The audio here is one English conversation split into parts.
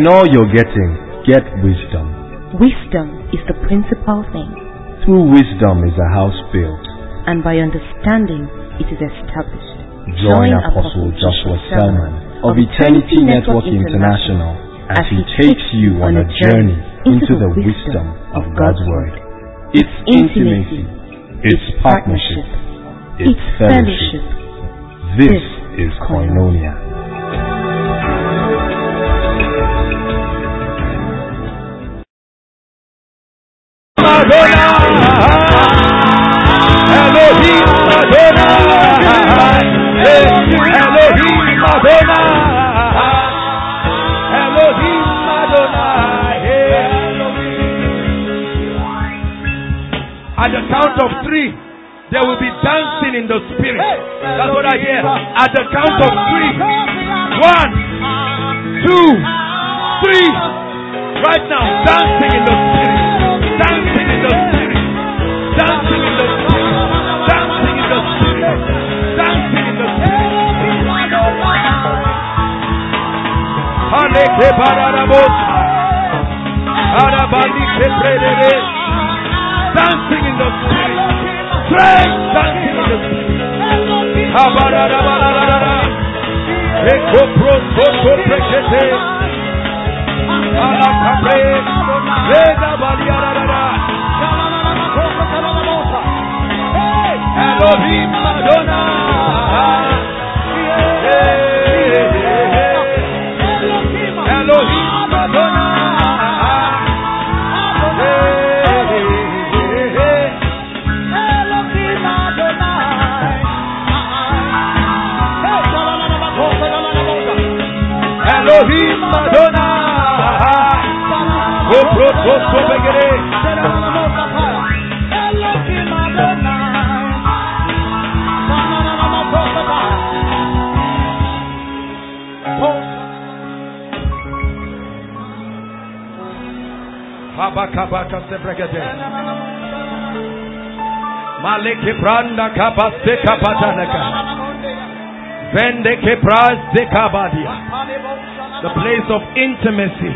in all you're getting, get wisdom. Wisdom is the principal thing. Through wisdom is a house built, and by understanding it is established. Join Apostle Joshua Selman of Eternity Network International as he takes you on a journey into the wisdom of God's Word. It's intimacy, it's partnership, it's fellowship. This is Koinonia. Elohim Adonai, Elohim Adonai, Elohim Adonai. At the count of 3, there will be dancing in the spirit. That's what I hear. At the count of 3, 1, 2, 3. Right now, dancing in the spirit. Dancing in the spirit. Dancing in the spirit. Dancing in the spirit. Dancing in the spirit. Aleke bararabos. Arabalike predere. Dancing in the spirit. Strength dancing in the spirit. Habararabarara. Eko prosoto prekete. Alakabre. Reda baliarara. Elohim Adonai. Elohim Adonai. Elohim Adonai. Go proto begere. Habakabaka sebregede. Maleke branda kabaste kapatanaka. Vende kebraz de kabadia. The place of intimacy.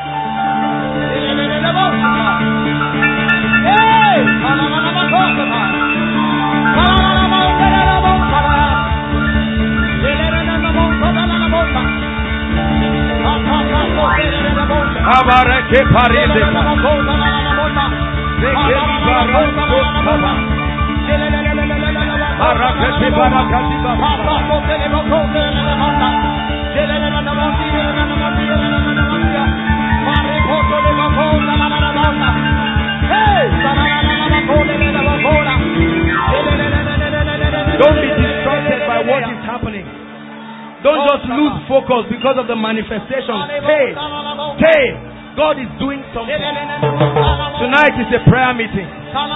Abareke paride. Arakete barakati Don't be distracted by what is happening. Don't just lose focus because of the manifestation. Stay. God is doing something. Tonight is a prayer meeting.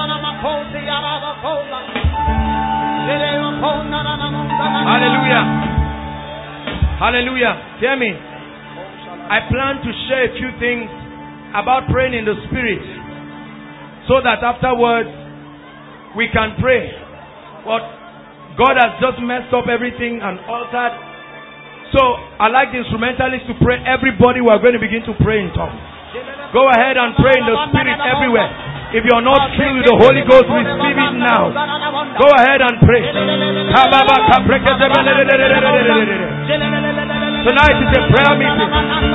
Hallelujah. Hallelujah. Hear me. I plan to share a few things about praying in the Spirit, so that afterwards we can pray. But God has just messed up everything and altered. So I like the instrumentalists to pray. Everybody, we are going to begin to pray in tongues. Go ahead and pray in the Spirit everywhere. If you are not filled with the Holy Ghost, receive it now. Go ahead and pray. Tonight is a prayer meeting.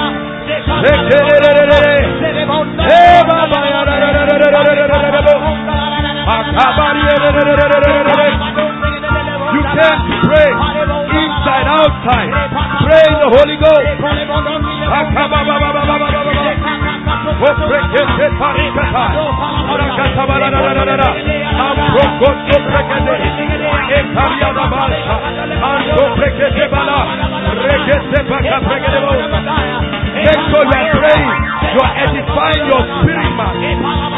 You came to pray inside, outside. Pray in the Holy Ghost. Make sure you are praying. You are edifying your spirit, man. He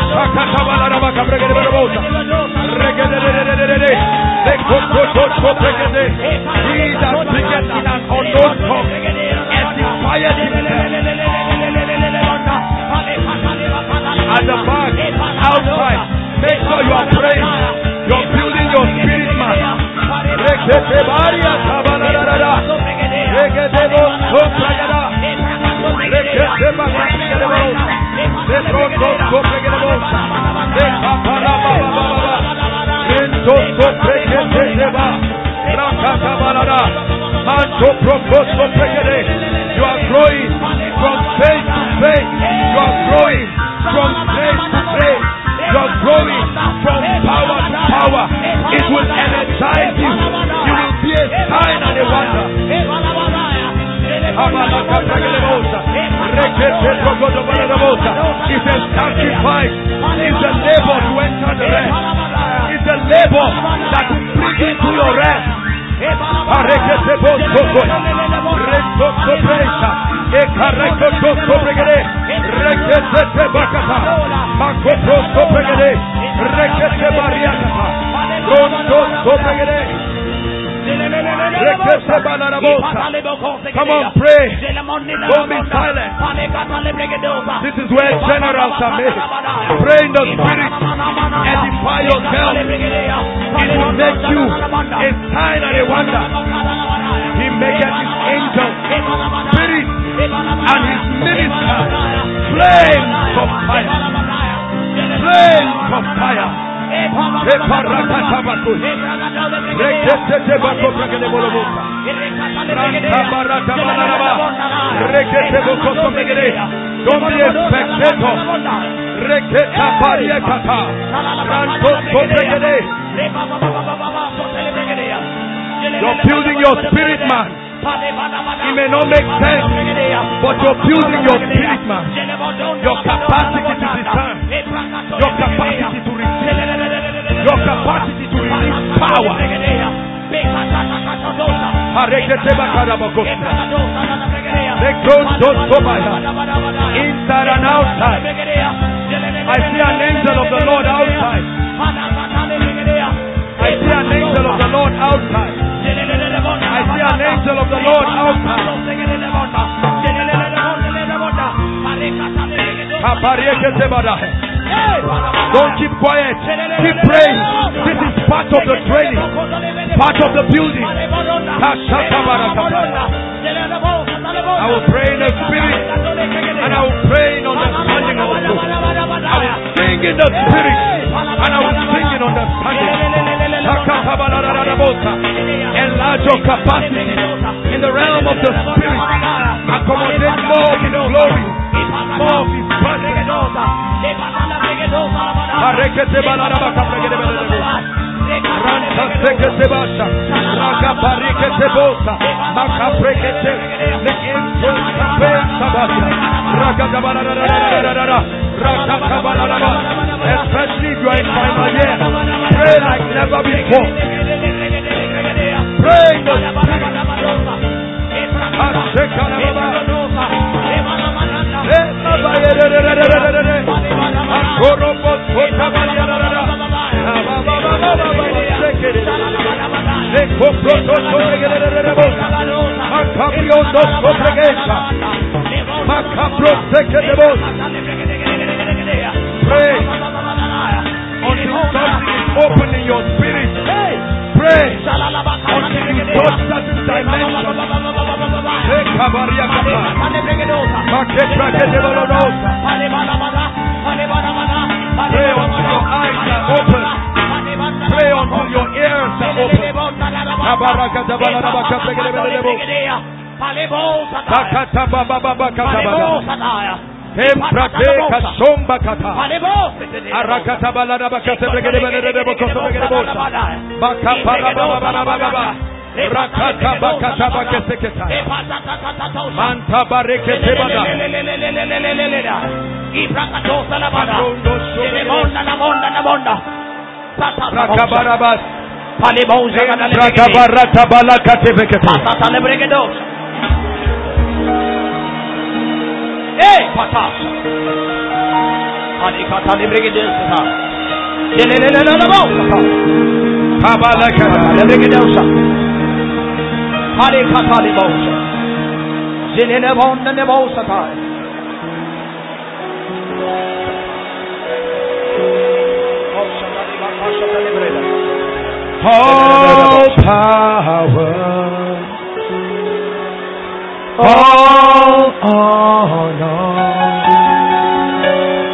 that speaketh in an unknown tongue edifieth himself. At the back, outside, make sure you are praying. You're building your spirit, man. You are growing from faith to faith. You are growing from grace to grace. You are growing from power to power. It will energize you. You will be a sign and a wonder. It's a sacrifice. It's a labor to enter the rest. It's a labor that will bring you to your rest. Come on, pray. Don't be silent. This is where generals are made. Pray in the Spirit. Edify yourself. It will make you a sign and a wonder. He maketh his angels spirit and his ministers flames of fire. Flames of fire. Don't be a spectator. You're building your spirit man. It may not make sense, but you're building your spirit man. Your capacity to discern, your capacity to receive, your capacity to release power. Inside and outside. I see an angel of the Lord outside. I see an angel of the Lord outside. I see an angel of the Lord outside. Don't keep quiet. Keep praying. This is part of the training, part of the building. I will pray in the Spirit, and I will pray in understanding also. I will sing in the Spirit, and I will sing in understanding. Enlarge your capacity in the realm of the Spirit. Accommodate more of His glory, more of His presence. Especially if you are in final year, pray like never before. Pray in the Spirit. Pray until something is open in your spirit. Pray until you touch certain dimensions. Pray until your eyes are open. Pray until your ears are open. All power, all honor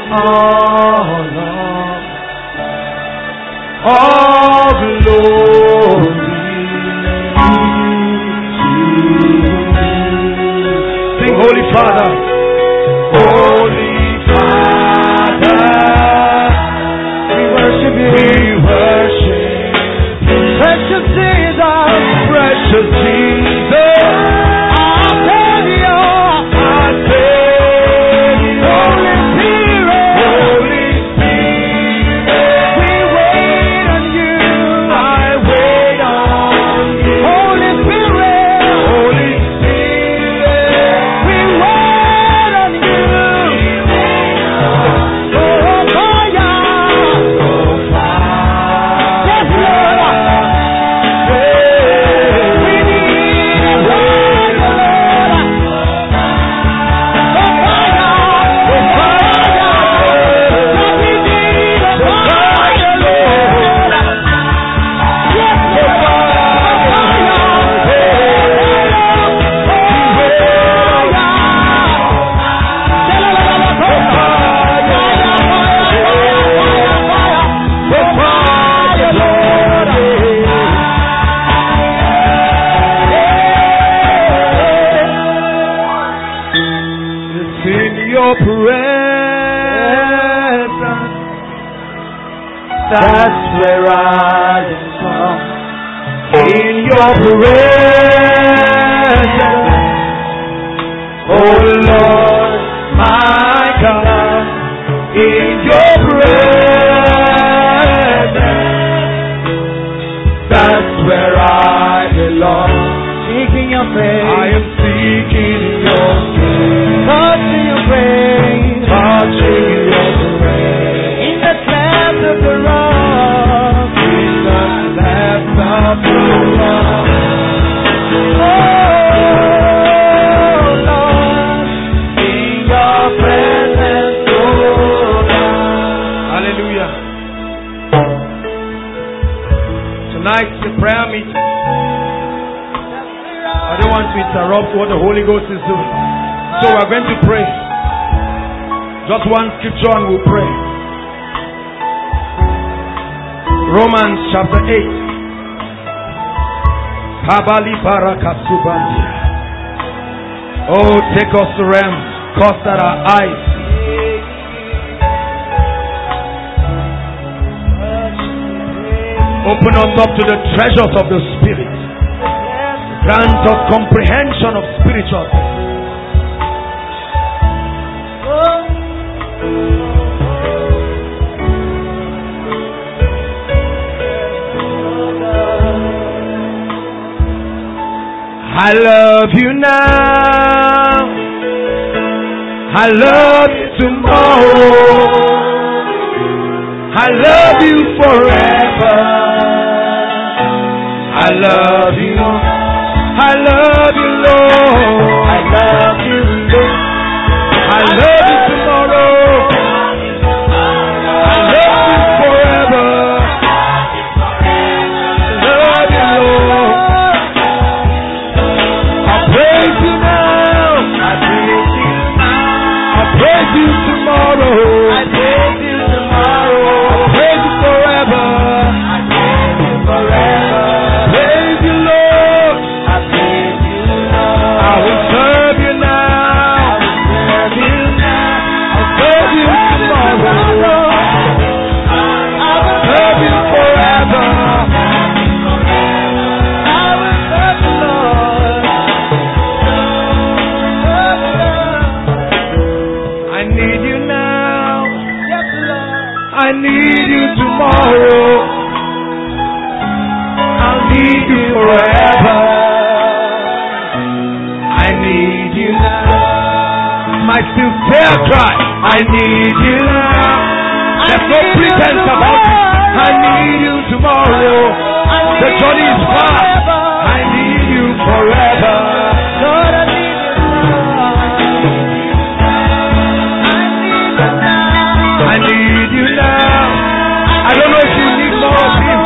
all glory to you. Sing, Holy Father, Holy Father, we worship you. We worship you. Precious Jesus, precious Jesus, our Savior, our Savior. Holy Spirit, Holy Spirit, we wait on you. I wait on you. Holy Spirit, Holy Spirit, we wait on you. Oh, fire, oh, fire. Yes, Lord. We need fire, Lord. Oh, fire, oh, fire. That we need a fire, Lord. Yes, Lord. It's in your presence, that's where I come. In your presence, oh Lord, my God. In your presence, that's where I belong. Seeking your face, I am seeking your face. Touching your grace, touching your grace. In the cleft of the rock, in the cleft of the rock. Oh Lord, in your presence, oh God. Hallelujah. Tonight's the prayer meeting. I don't want to interrupt what the Holy Ghost is doing. So we're going to pray. Just one scripture and we'll pray. Romans chapter 8. Kabali Barakasubandi. Oh, take us to realms, cause that our eyes open us up to the treasures of the Spirit. Grant us comprehension of spiritual things. I love you now. I love you tomorrow. I love you forever. I love you. I love you, Lord. I love you, Lord. I love you tomorrow. I love you forever. I love you, Lord. I praise you now. I praise you now. I praise you tomorrow. I praise you tomorrow. I praise you forever. I praise you forever. Praise you, Lord. I praise you, Lord. I will serve you now. I will serve you now. I'll serve you tomorrow. I will serve you forever. I will serve you, Lord. I need you now. Yes, Lord. I need you tomorrow. I'll need you forever. I need you now. My sincere cry, I need you now. There's no pretense about it. I need you tomorrow. The journey is far. I need you forever. Lord, I need you now. I need you now. I don't know if you need more of him.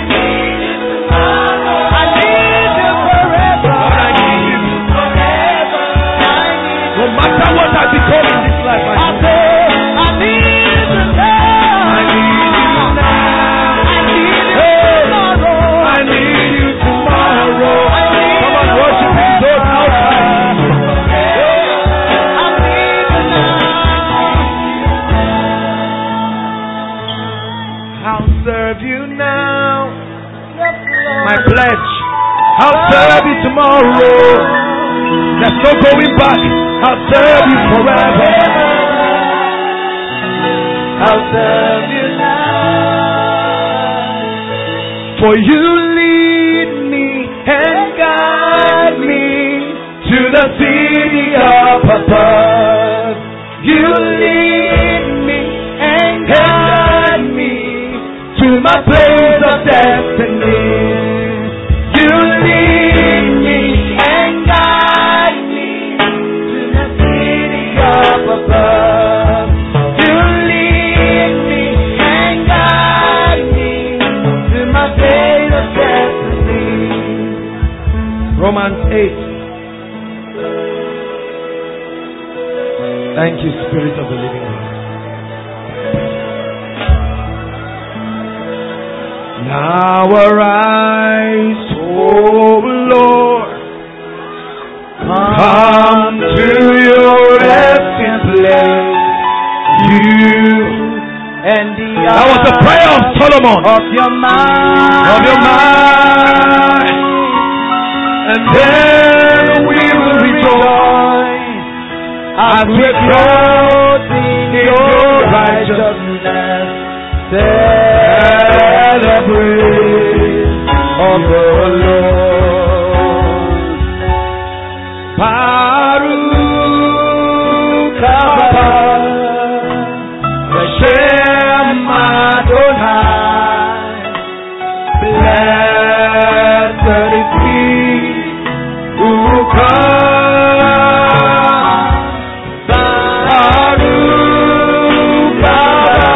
I need you forever. Lord, I need you forever. No matter what I become in this life, I need you. pledge. I'll serve you tomorrow. There's no going back. I'll serve you forever. I'll serve you now. For you lead me and guide me to the city up above. You lead me and guide me to my place of destiny. You lead me and guide me to the city up above. You lead me and guide me to my place of destiny. Romans 8. Thank you, Spirit of the living God. Now arise, O Lord, come to your resting place. You and the that was the prayer of Solomon. Of your mind, and then we will rejoice as we clothe in your righteousness. Celebrate of the Lord. Baruch haba Hashem Adonai. Blessed is he who comes. Baruch haba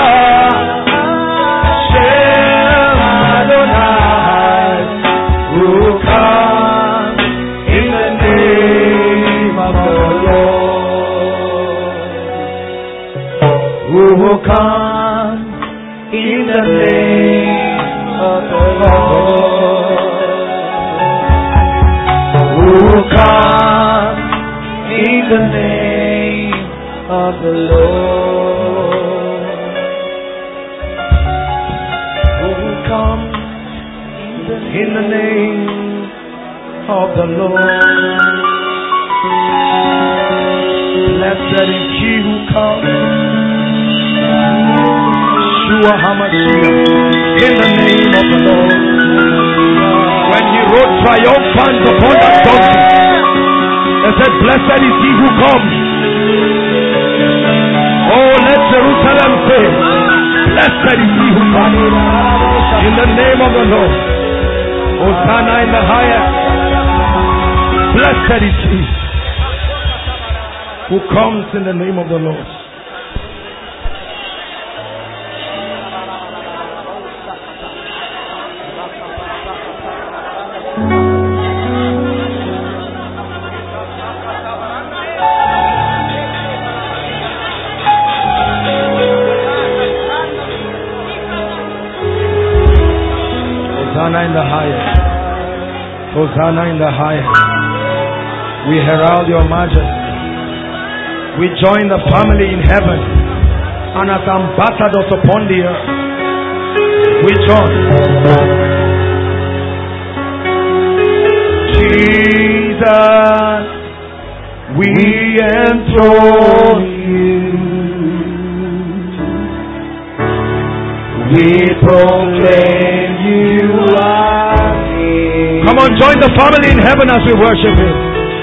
will come in the name of the Lord. Who will come in the name of the Lord. Who will come in the name of the Lord. Blessed is he who comes. Yeshua HaMashiach, in the name of the Lord. When he rode triumphant upon that donkey, they said, blessed is he who comes. Oh, let Jerusalem say, blessed is he who comes. In the name of the Lord. Hosanna in the highest. Blessed is he who comes in the name of the Lord. Hosanna in the highest. Hosanna in the highest. We herald your majesty. We join the family in heaven, and as ambassadors upon the earth, we join. Jesus, we enthrone you. We proclaim you are King. Come on, join the family in heaven as we worship him.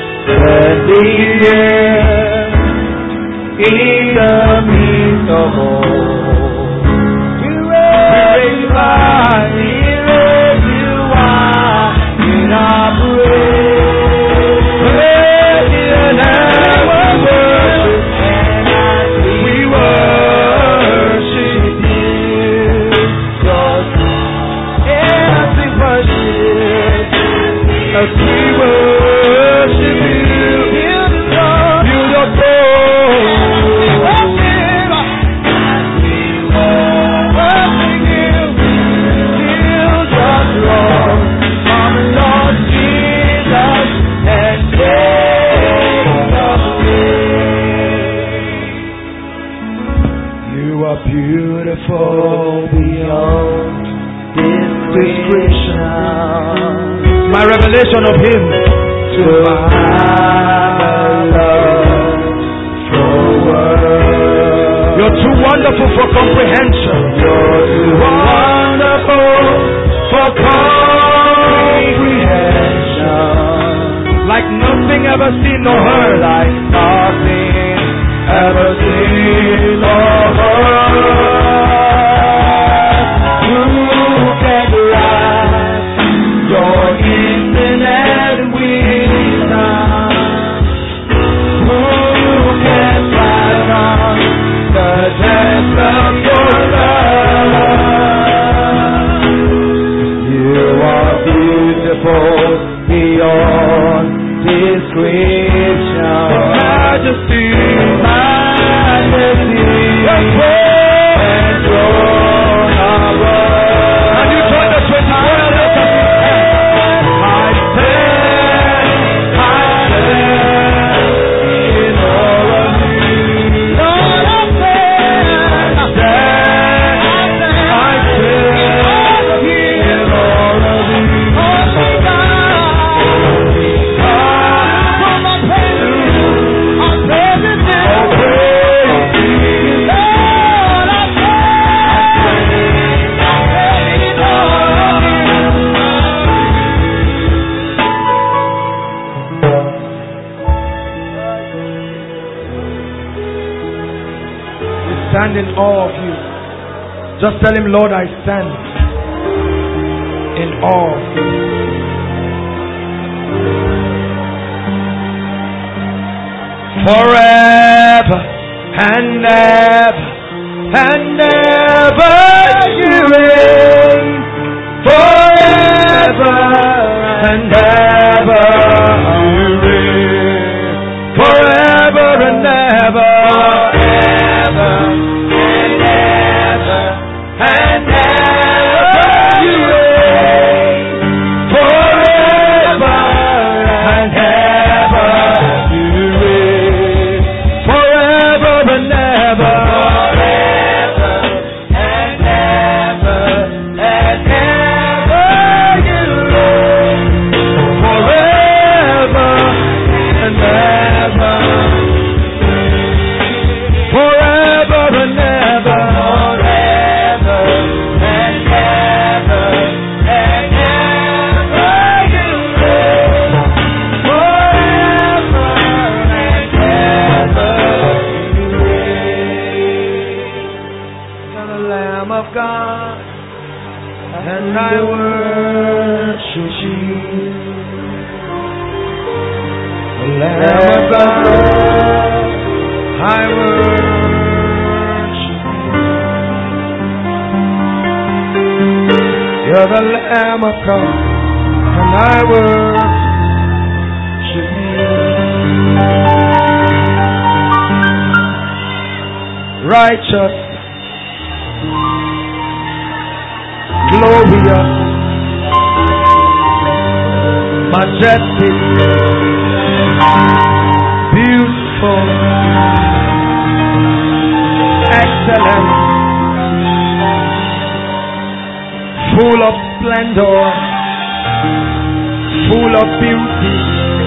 In the midst of all, we raise you are in our praise. And we worship you. As we worship you, beautiful beyond this description. My revelation of Him. To have a love for words. You're too wonderful for comprehension. You're too wonderful for comprehension. Like nothing ever seen nor heard. Like nothing ever seen nor heard. Who can grasp your infinite wisdom? Who can fathom the depth of your love? You are beautiful beyond description. Majesty, majesty, and throne above. And you join the 24 elders of His head. I stand in all of you. Lord, I stand in all of you. Stand in awe of you. Just tell Him, Lord, I stand in awe of you. Forever and ever you reign. Forever and ever you reign. Forever and ever. And ever you reign, forever and ever you reign, forever and ever, and ever you reign, forever and ever, forever and ever. God, and I worship you, the Lamb of God, I worship you. You're the Lamb of God, and I worship you. Righteous, glorious, majestic, beautiful, excellent, full of splendor, full of beauty.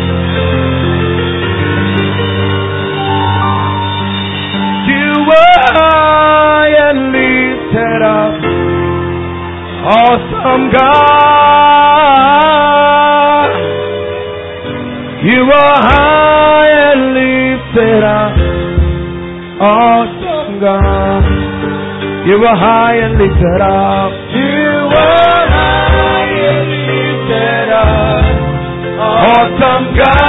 You were high and lifted up, awesome God. You are high and lifted up, awesome God. You are high and lifted up. You are high and lifted up, awesome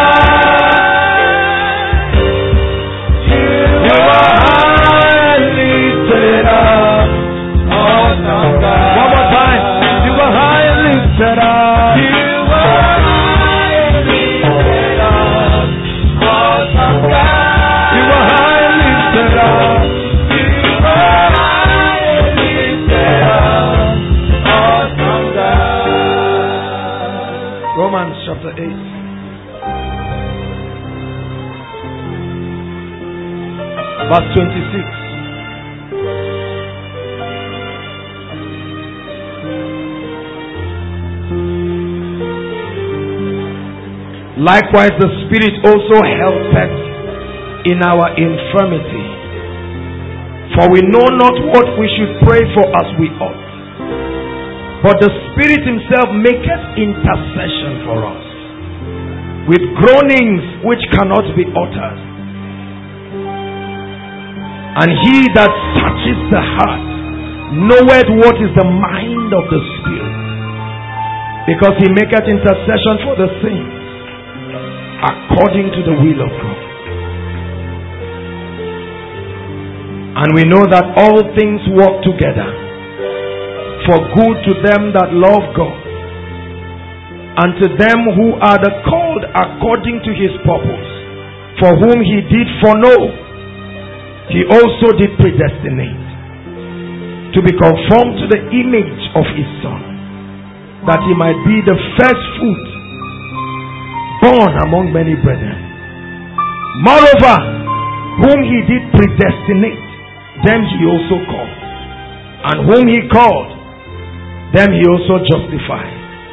God. You are high and lifted up, awesome God. One more time. You are high and lifted up. You are high and lifted up, awesome God. You are high and lifted up. You are high and lifted up, awesome God. Romans chapter 8. Verse 26. Likewise, the Spirit also helpeth in our infirmity. For we know not what we should pray for as we ought. But the Spirit himself maketh intercession for us with groanings which cannot be uttered. And he that searches the heart knoweth what is the mind of the Spirit, because he maketh intercession for the saints according to the will of God. And we know that all things work together for good to them that love God, and to them who are the called according to his purpose. For whom he did foreknow, he also did predestinate to be conformed to the image of his Son, that he might be the first fruit born among many brethren. Moreover, whom he did predestinate, them he also called. And whom he called, them he also justified.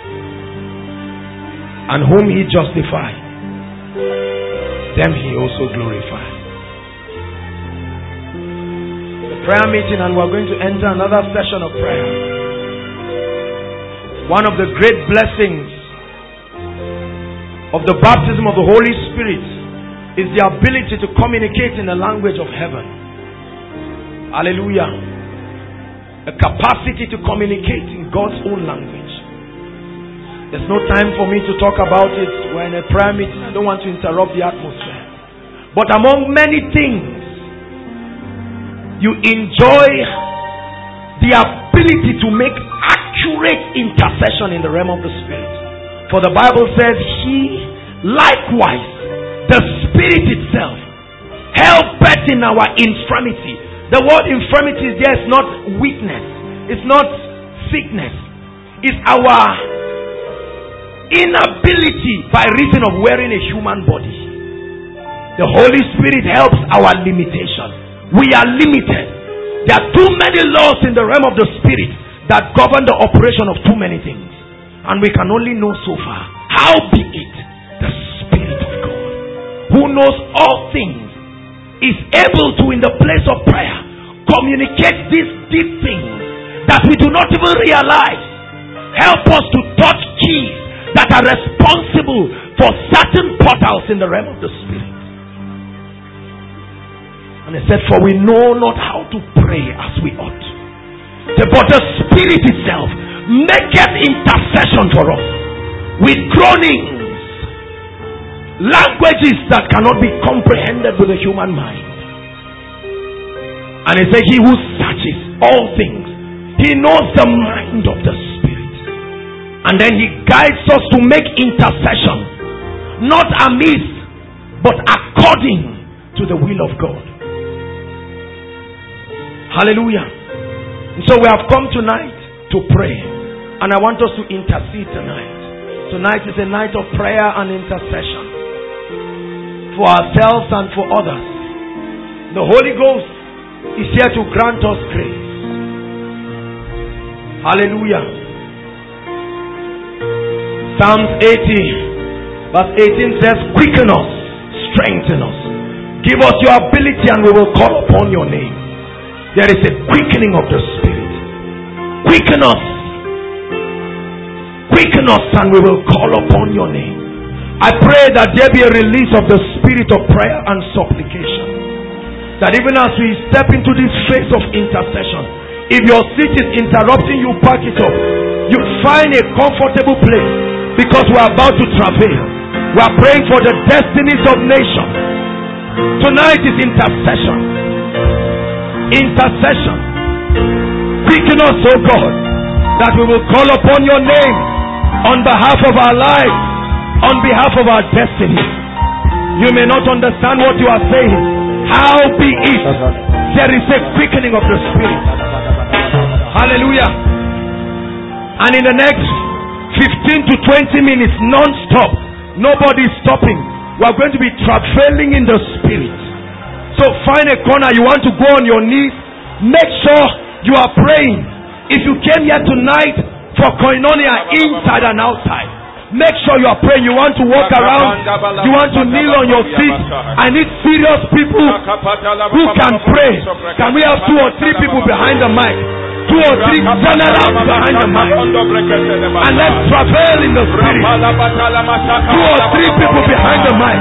And whom he justified, them he also glorified. The prayer meeting, and we're going to enter another session of prayer. One of the great blessings of the baptism of the Holy Spirit is the ability to communicate in the language of heaven. Hallelujah. A capacity to communicate in God's own language. There's no time for me to talk about it. We're in a prayer meeting. I don't want to interrupt the atmosphere. But among many things, you enjoy the ability to make accurate intercession in the realm of the Spirit. For the Bible says, he likewise, the Spirit itself, helpeth in our infirmity. The word infirmity there is not weakness. It's not sickness. It's our inability by reason of wearing a human body. The Holy Spirit helps our limitation. We are limited. There are too many laws in the realm of the Spirit that govern the operation of too many things, and we can only know so far. Howbeit, the Spirit of God, who knows all things, is able to, in the place of prayer, communicate these deep things that we do not even realize. Help us to touch keys that are responsible for certain portals in the realm of the Spirit. And he said, for we know not how to pray as we ought, but the Spirit itself maketh intercession for us with groanings, languages that cannot be comprehended with the human mind. And he said, he who searches all things, he knows the mind of the Spirit. And then he guides us to make intercession, not amiss, but according to the will of God. Hallelujah. And so we have come tonight to pray, and I want us to intercede tonight. Tonight is a night of prayer and intercession for ourselves and for others. The Holy Ghost is here to grant us grace. Hallelujah. Psalms 80 verse 18 says, quicken us, strengthen us, give us your ability, and we will call upon your name. There is a quickening of the Spirit. Quicken us, and we will call upon your name. I pray that there be a release of the spirit of prayer and supplication, that even as we step into this phase of intercession, if your seat is interrupting you, pack it up. You find a comfortable place, because we are about to travail. We are praying for the destinies of nations. Tonight is intercession. Intercession. Quicken us, O God, that we will call upon your name on behalf of our lives, on behalf of our destiny. You may not understand what you are saying. Howbeit, there is a quickening of the Spirit. Hallelujah. And in the next 15 to 20 minutes, non-stop, nobody is stopping. We are going to be traveling in the Spirit. So find a corner. You want to go on your knees, make sure you are praying. If you came here tonight for koinonia inside and outside, Make sure you are praying. You want to walk around. You want to kneel on your feet. I need serious people who can pray. Can we have 2 or 3 people behind the mic? 2 or 3 generals behind the mic. And let's travel in the spirit. 2 or 3 people behind the mic.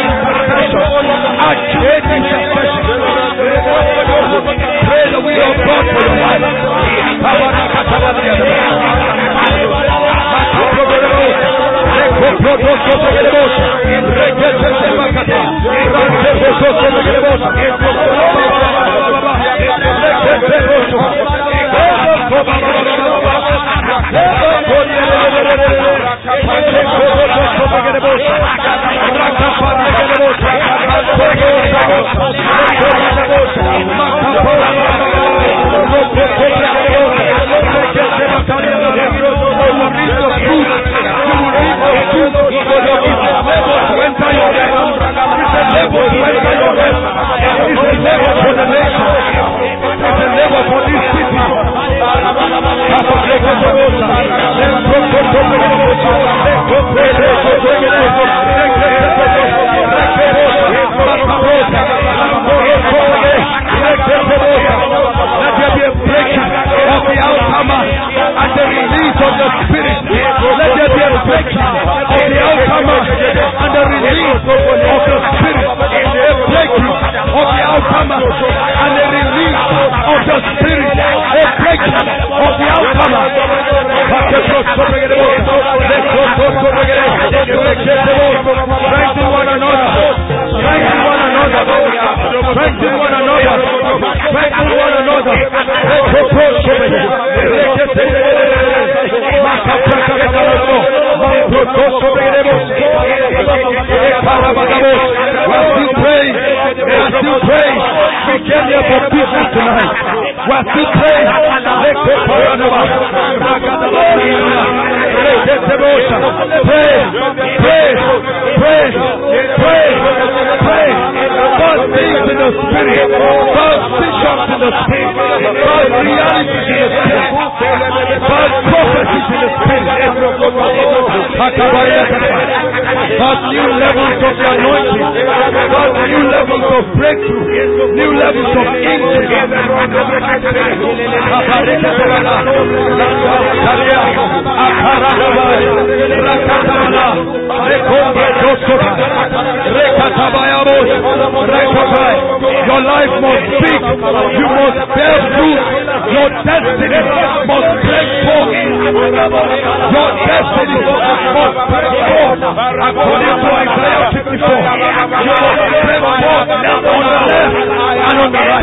Pray the will of God. Lord for your life. Your life must speak. You must bear fruit. Your destiny must break forth. Your destiny must break forth. According to Isaiah 54, you must break forth on the left and on the right.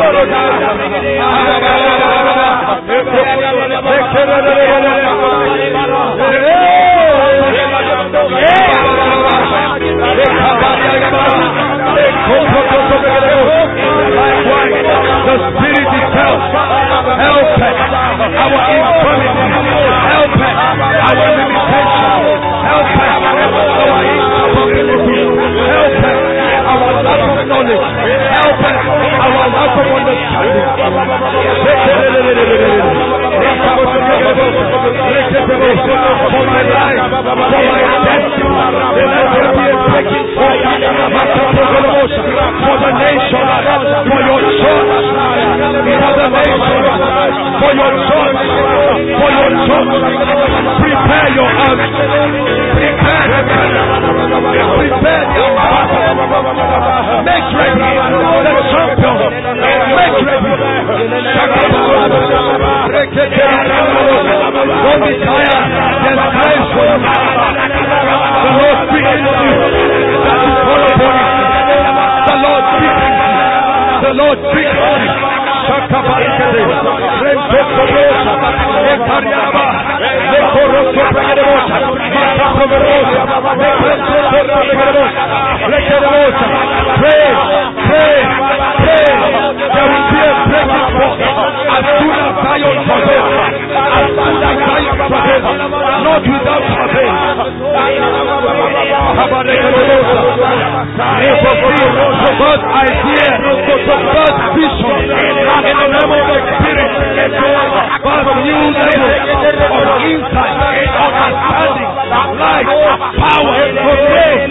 The Spirit itself, help us, our infirmity, help us, our limitation, help us, our incapability, help us, our lack of knowledge, help us, our lack of understanding. For my life, for my destiny, let there be a breaking forth. For the nation, for your church, for the nation, for your church, for your church. Prepare your army. Prepare your heart. Make ready the champion. Make ready. Don't be tired. There's grace for you. The Lord speaks to you. That you call upon Him. The Lord speaks to you. The Lord speaks to you. Pray. There will be a breaking forth as soon as Zion prevails. As soon as Zion prevails, not without travail. God's idea, God's vision, in the name of the Spirit, God's new level of insight, understanding, light, power, grace,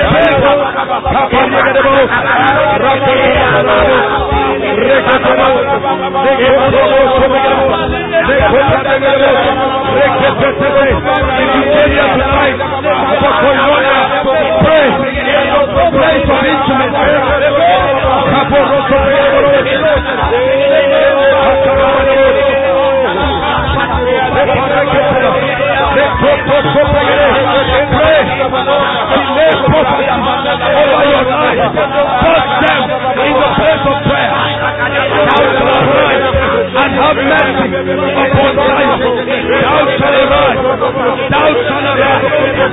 pray for intimacy.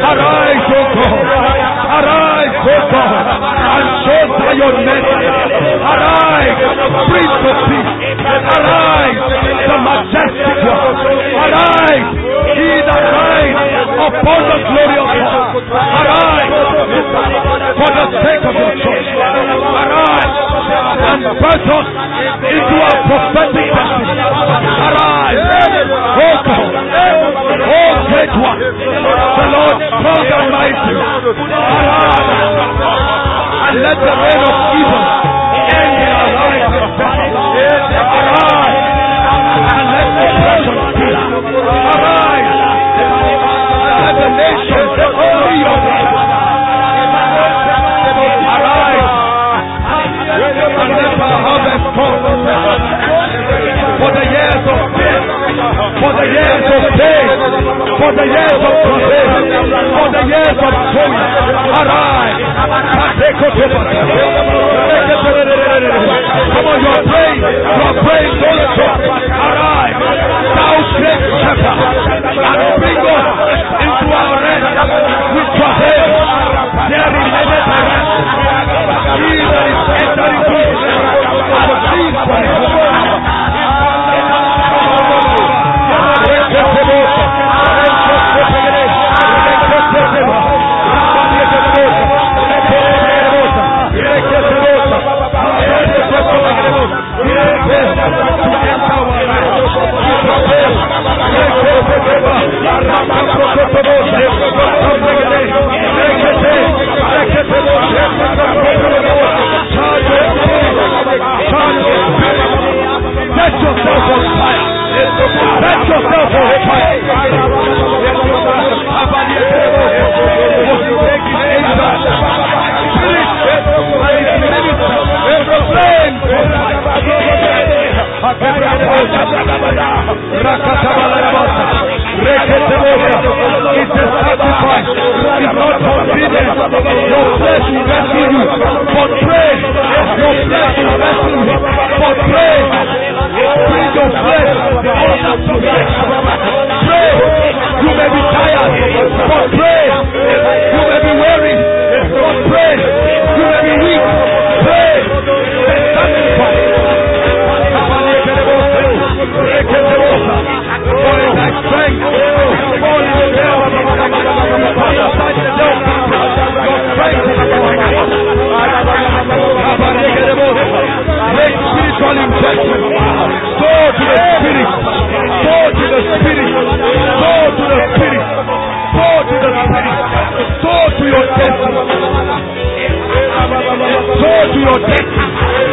Arise, O God. Arise, O God. And show Zion mercy. Arise, Prince of Peace. Arise, the majestic one. Arise, he that rides upon the glory of God. Arise, for the sake of your church. Arise, and birth us into a prophetic destiny. Arise, O God, O great one, the Lord strong and mighty. Arise, and let the reign of evil end in our lives. Arise, and let oppression cease. Arise, and let the nations see your light. Arise, and let our harvest come. For the years of faith, for the years of faith, for the years of travail, for the years of joy. Arise, come on, you are praying, don't stop. Arise, thou great shepherd, and bring us into our rest with travail. There remaineth a rest. He that is entering into it, and sees for his Set yourself on fire. Set yourself on fire. It's a sacrifice. It's not convenient. Your flesh will rescue you. But pray. Your flesh will rescue you. But pray. Bring your flesh under subjection. Pray. You may be tired. But pray. You may be weary. But pray. You may be weak. Pray. Sacrifice. For in thy strength, all is there. Beside the devil, your strength is make spiritual investment. Go to the Spirit. Go to the Spirit. Go to the Spirit. Go to the Spirit. Go to your destiny. Go to your destiny.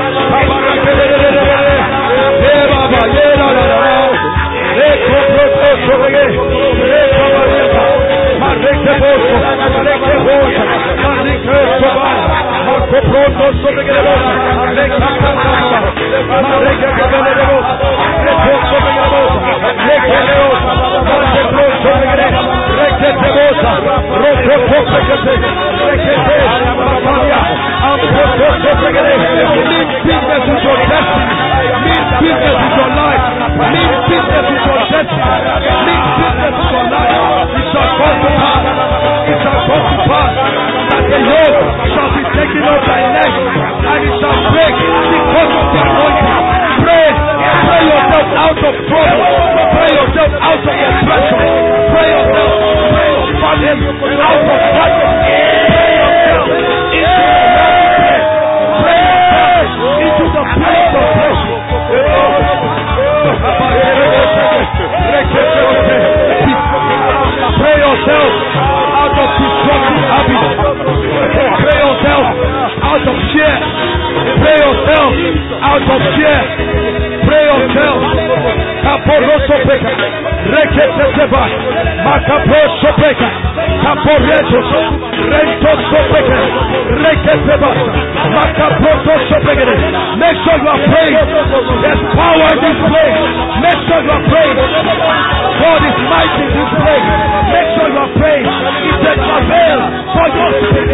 Make sure you are praying. There's power in this place. Make sure you are praying. God is mighty in this place. Make sure you are praying. It's a travail for your spirit.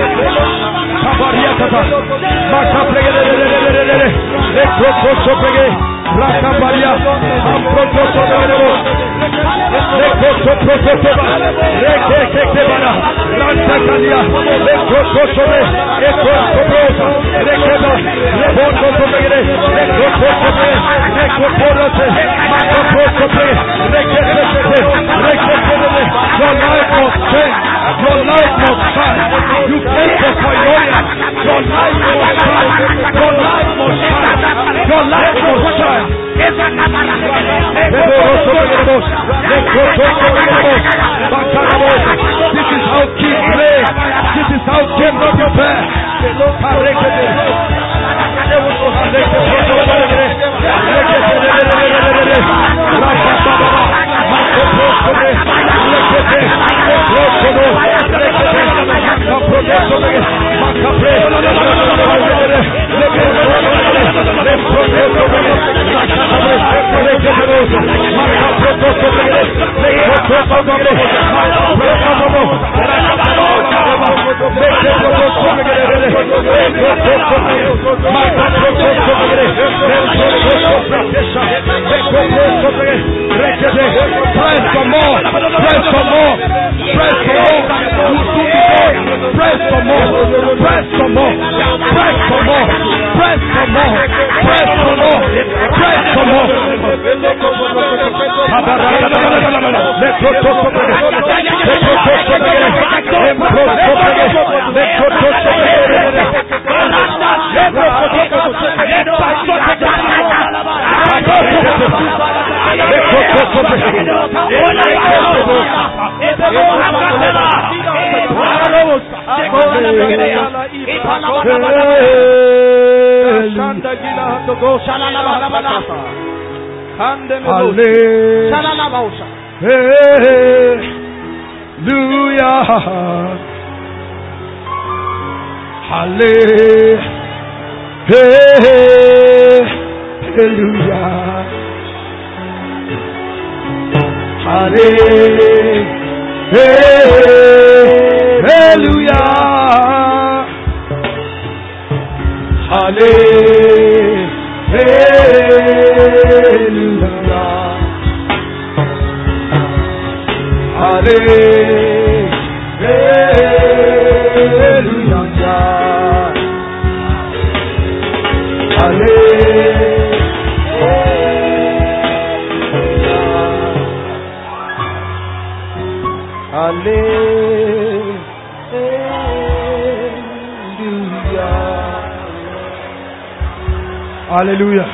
Hallelujah.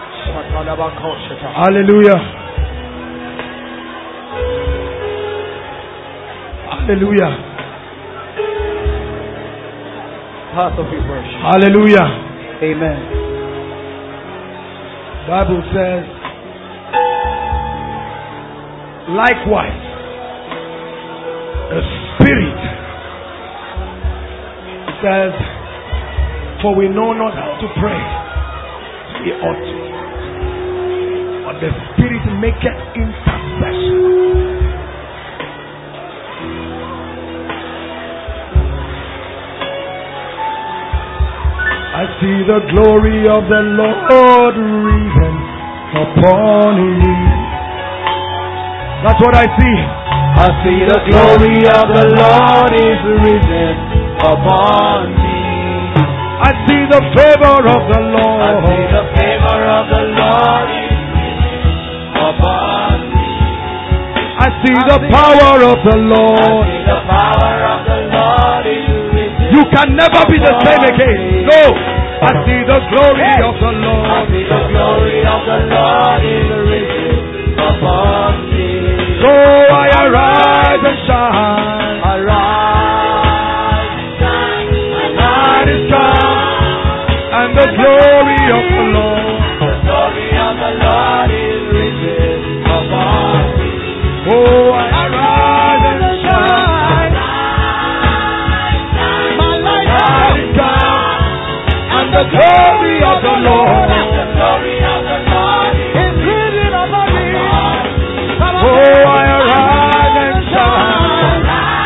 Hallelujah. Hallelujah. Part of your worship. Hallelujah. Amen. Bible says, likewise, the Spirit says, for we know not how to pray we ought to, but the Spirit maketh intercession. I see the glory of the Lord risen upon me. That's what I see. I see the glory of the Lord is risen upon me. I see the favor of the Lord. I see the favor of the Lord is risen upon me. I see the power of the Lord. I see the power of the Lord is risen. You can never be the same again. No. I see the glory of the Lord. I see the glory of the Lord is risen upon me. So I arise and shine. Arise and shine. My light is come. And the glory of the Lord. The glory of the Lord is risen upon me. Oh, I arise and shine. My light is come. And the glory of the Lord. The glory of the Lord is risen upon me. Oh, I arise and shine.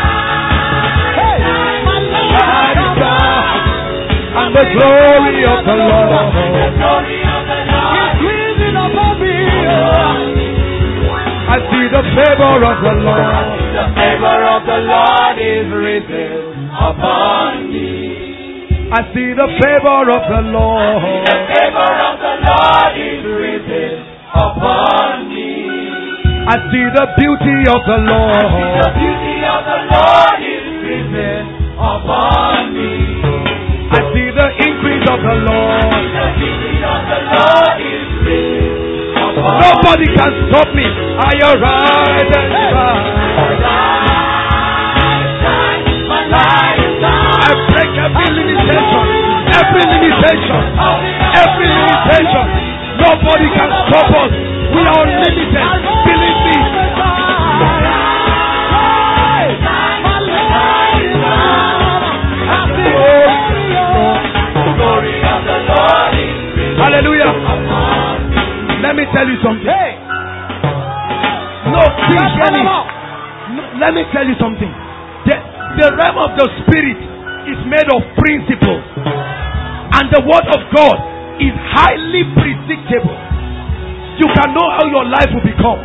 My light is come. And the glory of the Lord. The glory of the Lord is risen upon me. I I see the favor of the Lord. The favor of the Lord is risen upon me. I see the favor of the Lord. The favor of the Lord is risen upon me. I see the beauty of the Lord. The beauty of the Lord is risen upon me. I see the increase of the Lord. The beauty of the Lord is risen upon me. Nobody can stop me. I arise and shine. I break every limitation. Every limitation. Every limitation. Nobody can stop us. We are unlimited. Believe me. Hallelujah. Let me tell you something. No, please hear me. Let me tell you something. The realm of the spirit is made of principles, and the word of God is highly predictable. You can know how your life will become.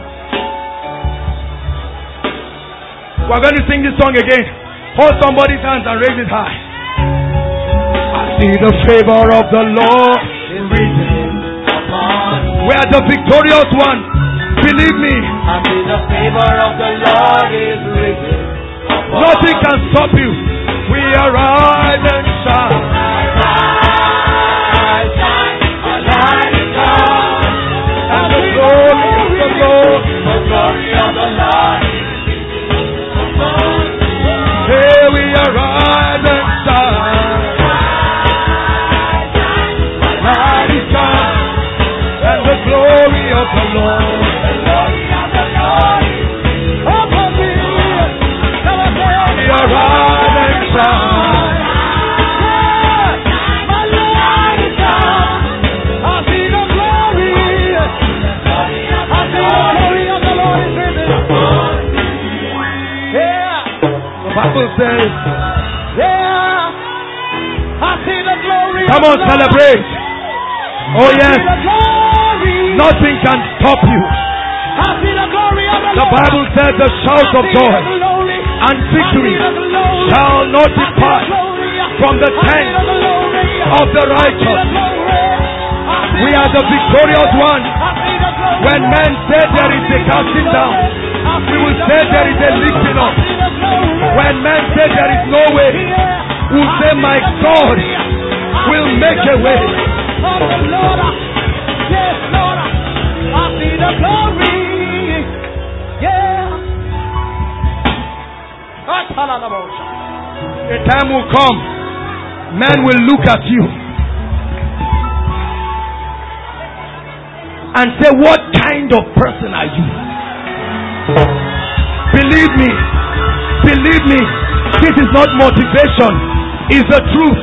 We're going to sing this song again. Hold somebody's hands and raise it high. I see the favor of the Lord is risen upon me. We are the victorious one. Believe me. I see the favor of the Lord is risen. Nothing can stop you. We arise and shine. Arise, shine, our light is come. And the glory of the Lord. The glory of the Lord is upon me. Here we arise and shine. Our light is come. And the glory of the Lord. The glory of the Lord is upon me. We arise and shine. My light is come. I see the glory. I see the glory of the Lord is risen upon me. Yeah. The Bible says, Yeah. I see the glory. come of on, the Lord. celebrate. Oh I yes, see the glory. nothing can stop you. I see the glory of the The Lord. Bible says the shout of joy and victory shall not depart from the tent of the righteous. We are the victorious one. When men say there is a casting down, we will say there is a lifting up. When men say there is no way, we will say my God will make a way. Yes, Lord, I see the glory. Yeah. A time will come, men will look at you and say, what kind of person are you? Believe me, this is not motivation, it's the truth.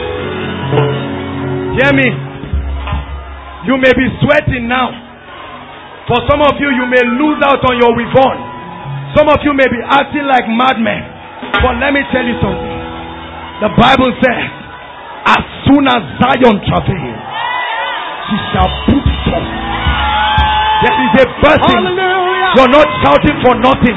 Hear me. You may be sweating now. For some of you, you may lose out on your reward. Some of you may be acting like madmen. But let me tell you something. The Bible says, as soon as Zion travails, she shall put forth. There is a blessing. Hallelujah. You're not shouting for nothing.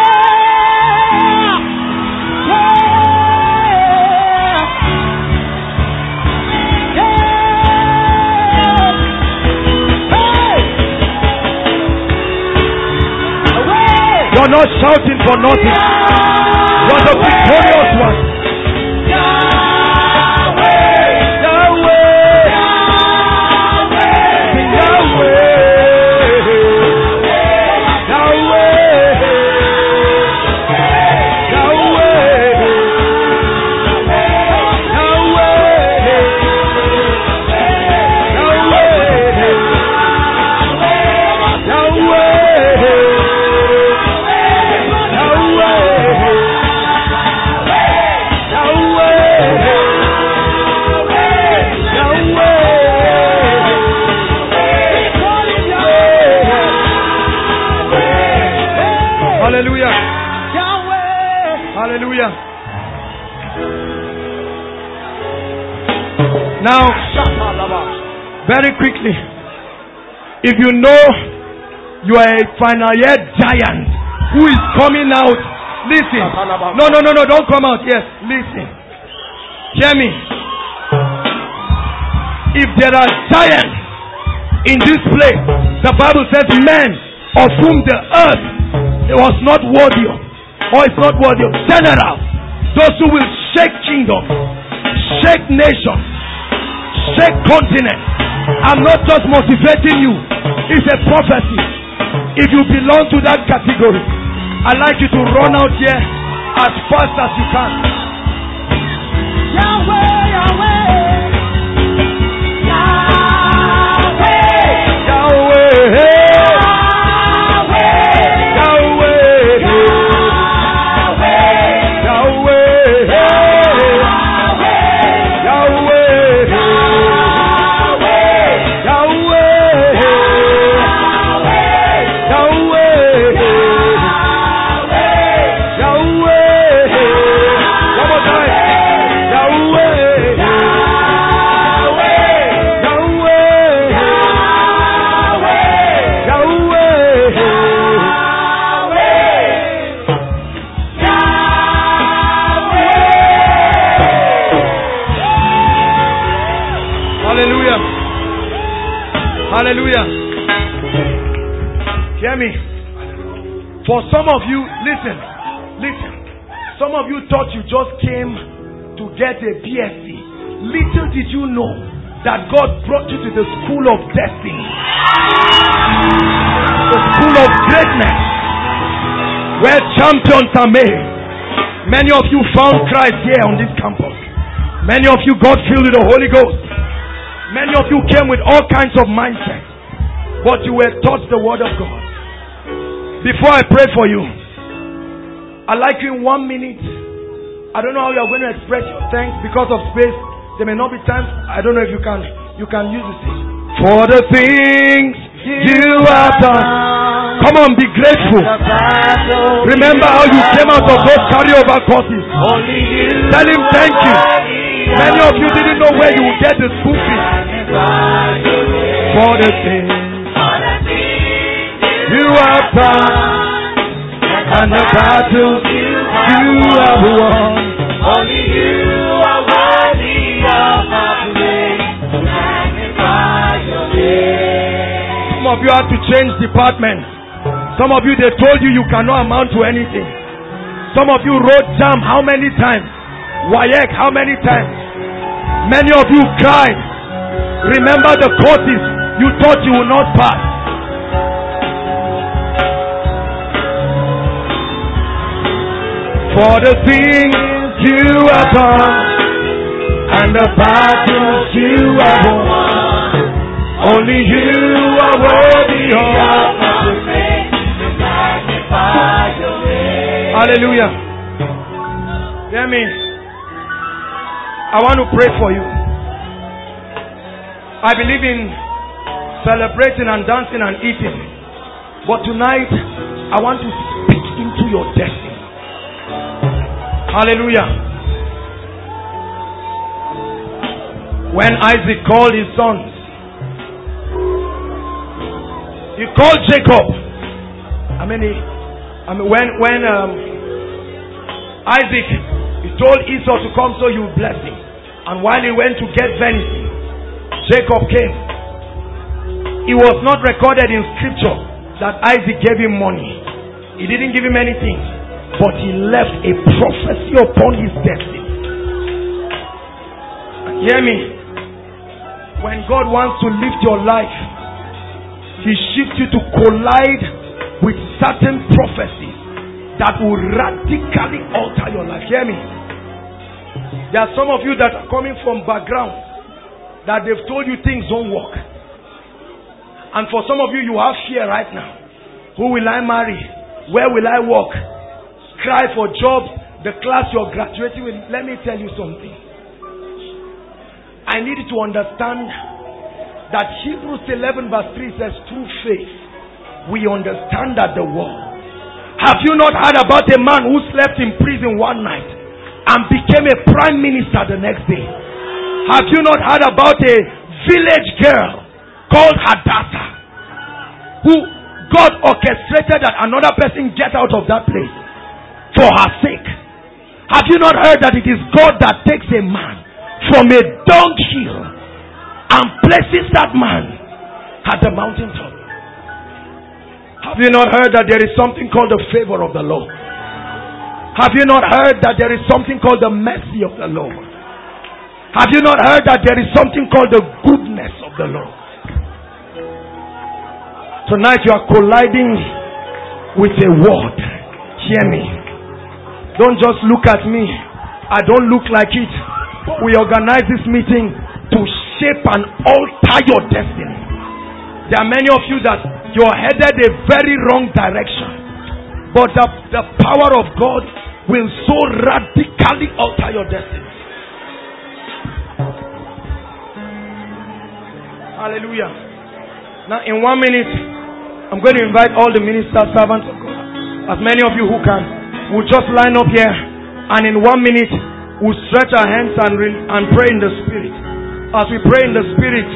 You're not shouting for nothing. You're the victorious one. Hallelujah. Hallelujah. Now, very quickly, if you know you are a final year giant who is coming out. Listen. No, don't come out. Yes, listen. Hear me. If there are giants in this place, the Bible says men of whom the earth was not worthy of, or is not worthy of, generals, those who will shake kingdoms, shake nations, shake continents. I'm not just motivating you, it's a prophecy. If you belong to that category, I'd like you to run out here as fast as you can. Yahweh, Yahweh. Hallelujah. Hear me. For some of you, listen. Some of you thought you just came to get a BSc. Little did you know that God brought you to the school of destiny, the school of greatness, where champions are made. Many of you found Christ here on this campus. Many of you got filled with the Holy Ghost. Many of you came with all kinds of mindsets, but you were taught the word of God. Before I pray for you, I'd like you in 1 minute. I don't know how you are going to express your thanks because of space. There may not be time. I don't know if you can use it. For the things you have done. Come on, be grateful. Remember how you came out of those carryover courses. Tell him thank you. Many of you didn't know where you would get the school fee. For the things you have done and the battles you have won. Only you are worthy of our praise. Magnify your name. Some of you had to change department. Some of you, they told you you cannot amount to anything. Some of you wrote JAMB how many times? WAEC how many times? Many of you cried. Remember the courses you thought you would not pass. For the things you have done and the battles you have won, only you are worthy of our praise. Hallelujah. Hear me. I want to pray for you. I believe in celebrating and dancing and eating. But tonight, I want to speak into your destiny. Hallelujah. When Isaac called his sons, he called Jacob. When Isaac, he told Esau to come so he would bless him. And while he went to get venison, Jacob came. It was not recorded in scripture that Isaac gave him money. He didn't give him anything, but he left a prophecy upon his destiny. Hear me. When God wants to lift your life, He shifts you to collide with certain prophecies that will radically alter your life. Hear me. There are some of you that are coming from backgrounds that they've told you things don't work. And for some of you, you have fear right now. Who will I marry? Where will I work? Cry for jobs. The class you're graduating with. Let me tell you something. I need you to understand that Hebrews 11 verse 3 says, through faith, we understand that the world. Have you not heard about a man who slept in prison one night and became a prime minister the next day? Have you not heard about a village girl called Hadassah who God orchestrated that another person get out of that place for her sake. Have you not heard that it is God that takes a man from a dunghill and places that man at the mountaintop? Have you not heard that there is something called the favor of the Lord? Have you not heard that there is something called the mercy of the Lord? Have you not heard that there is something called the goodness of the Lord? Tonight you are colliding with a word. Hear me. Don't just look at me. I don't look like it. We organize this meeting to shape and alter your destiny. There are many of you that you are headed a very wrong direction. But the power of God will so radically alter your destiny. Hallelujah. Now in 1 minute, I'm going to invite all the ministers, servants of God, as many of you who can, will just line up here, and in 1 minute, we'll stretch our hands and pray in the Spirit. As we pray in the Spirit,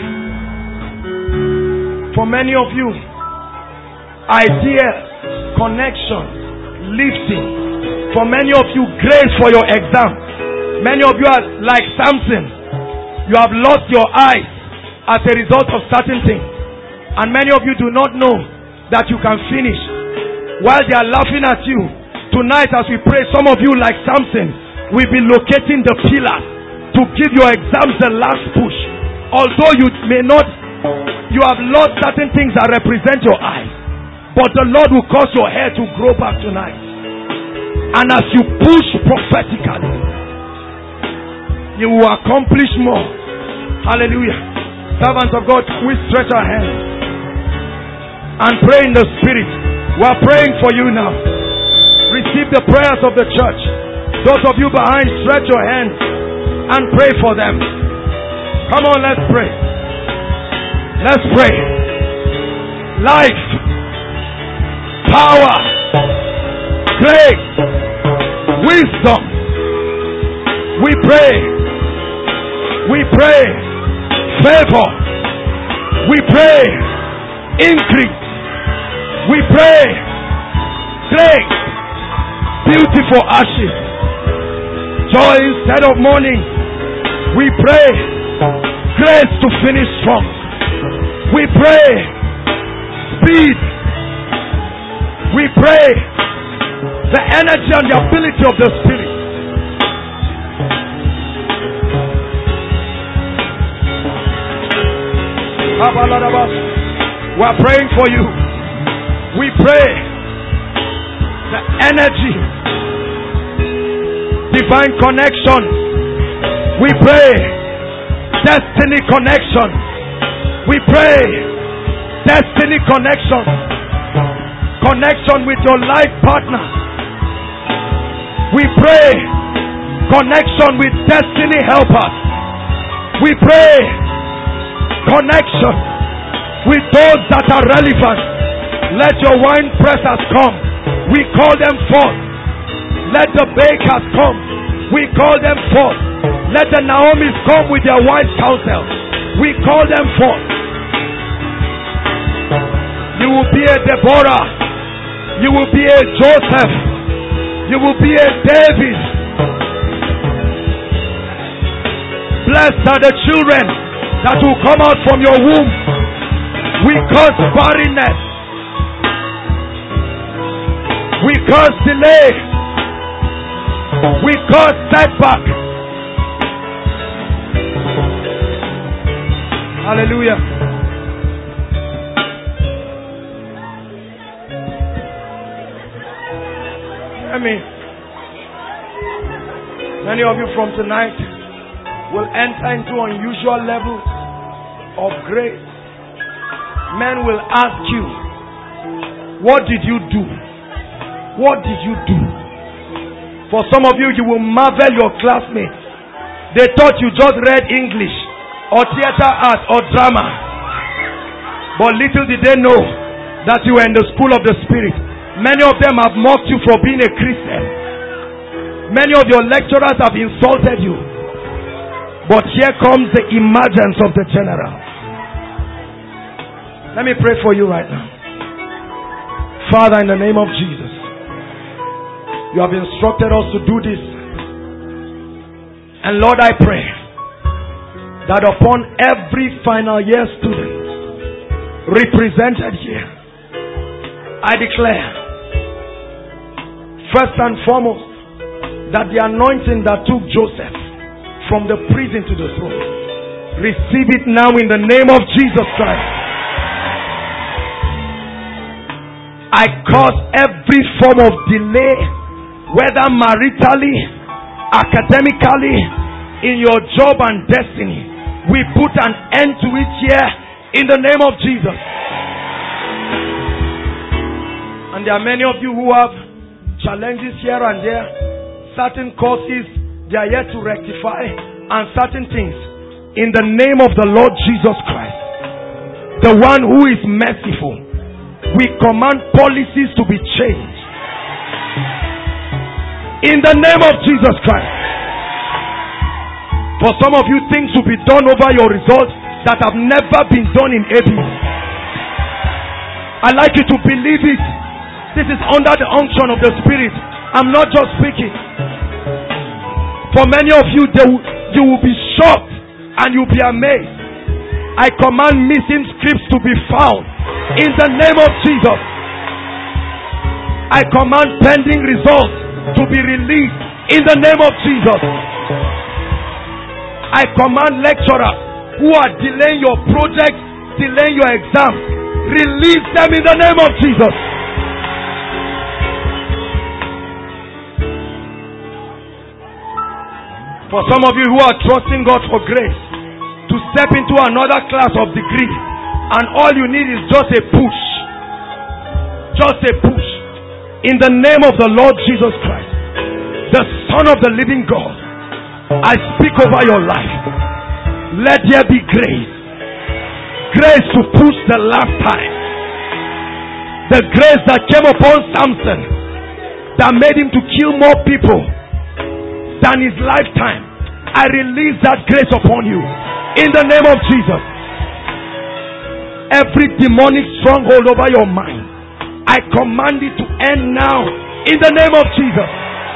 for many of you, ideas, connections, lifting. For many of you, grace for your exam. Many of you are like Samson. You have lost your eyes as a result of certain things. And many of you do not know that you can finish. While they are laughing at you, tonight as we pray, some of you like Samson will be locating the pillars to give your exams the last push. Although you may not, you have lost certain things that represent your eyes. But the Lord will cause your hair to grow back tonight. And as you push prophetically, you will accomplish more. Hallelujah. Servants of God, we stretch our hands and pray in the Spirit. We are praying for you now. Receive the prayers of the church. Those of you behind, stretch your hands and pray for them. Come on, let's pray. Let's pray. Life, power, grace, wisdom. We pray. We pray. Favor. We pray. Increase. We pray. Grace. Beautiful ashes. Joy instead of mourning. We pray. Grace to finish strong. We pray. Speed. We pray. The energy and the ability of the Spirit. We are praying for you. We pray the energy, divine connection. We pray destiny connection. We pray destiny connection. Connection with your life partner. We pray connection with destiny helpers. We pray connection with those that are relevant. Let your wine pressers come. We call them forth. Let the bakers come. We call them forth. Let the Naomis come with their wise counsel. We call them forth. You will be a Deborah. You will be a Joseph. You will be a David. Blessed are the children that will come out from your womb. We curse barrenness. We curse delay. We curse setback. Hallelujah. Many of you from tonight will enter into unusual levels of grace. Men will ask you, what did you do? What did you do? For some of you, you will marvel your classmates. They thought you just read English or theater art or drama. But little did they know that you were in the school of the Spirit. Many of them have mocked you for being a Christian. Many of your lecturers have insulted you. But here comes the emergence of the general. Let me pray for you right now. Father, in the name of Jesus, you have instructed us to do this. And Lord, I pray that upon every final year student represented here, I declare, first and foremost, that the anointing that took Joseph from the prison to the throne, receive it now in the name of Jesus Christ. I cause every form of delay, whether maritally, academically, in your job and destiny, we put an end to it here in the name of Jesus. And there are many of you who have challenges here and there, certain causes they are yet to rectify, and certain things. In the name of the Lord Jesus Christ, the one who is merciful, we command policies to be changed. In the name of Jesus Christ. For some of you, things will be done over your results that have never been done in ABU. I'd like you to believe it. This is under the unction of the Spirit. I'm not just speaking. For many of you, you will be shocked and you'll be amazed. I command missing scripts to be found in the name of Jesus. I command pending results to be released in the name of Jesus. I command lecturers who are delaying your project, delaying your exams, release them in the name of Jesus. For some of you who are trusting God for grace to step into another class of degree, and all you need is just a push. Just a push. In the name of the Lord Jesus Christ, the Son of the living God, I speak over your life. Let there be grace. Grace to push the last time. The grace that came upon Samson, that made him to kill more people than his lifetime. I release that grace upon you in the name of Jesus. Every demonic stronghold over your mind, I command it to end now in the name of Jesus.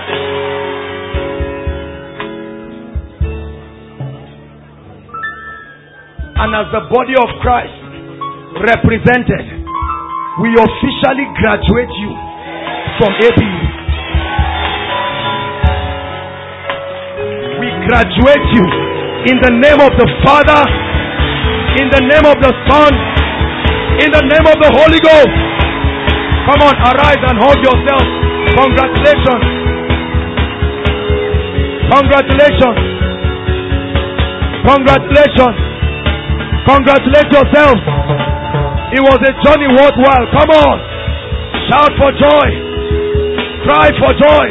And as the body of Christ represented, we officially graduate you from ABU. We graduate you in the name of the Father, in the name of the Son, in the name of the Holy Ghost. Come on, arise and hold yourself. Congratulations. Congratulations. Congratulations. Congratulate yourselves. It was a journey worthwhile. Come on. Shout for joy. Cry for joy.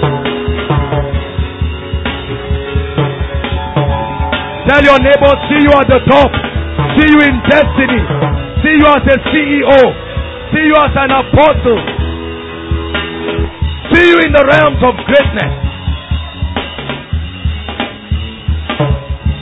Tell your neighbor, see you at the top. See you in destiny. See you as a CEO. See you as an apostle. See you in the realms of greatness.